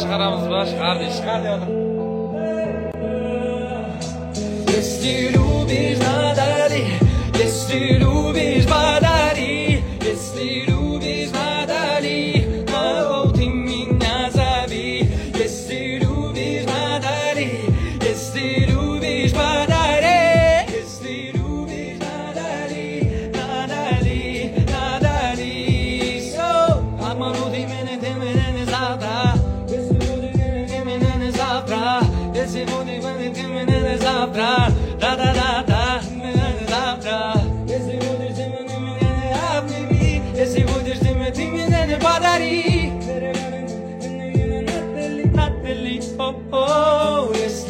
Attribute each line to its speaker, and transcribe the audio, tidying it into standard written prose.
Speaker 1: chiqaramiz va chiqar deyotir.
Speaker 2: Если любишь, подари, если любишь, подари, если любишь, подари, вот ты меня зови. Если любишь, подари, если любишь, подари, если любишь, подари, подари, подари. Все, обманутый меня, ты меня не завтра, если будешь, ты меня не завтра, если будешь, ты меня не завтра, да-да-да-да, завтра. Если будешь, ты меня не обними, если будешь, ты меня не подари. Натали, о-о, если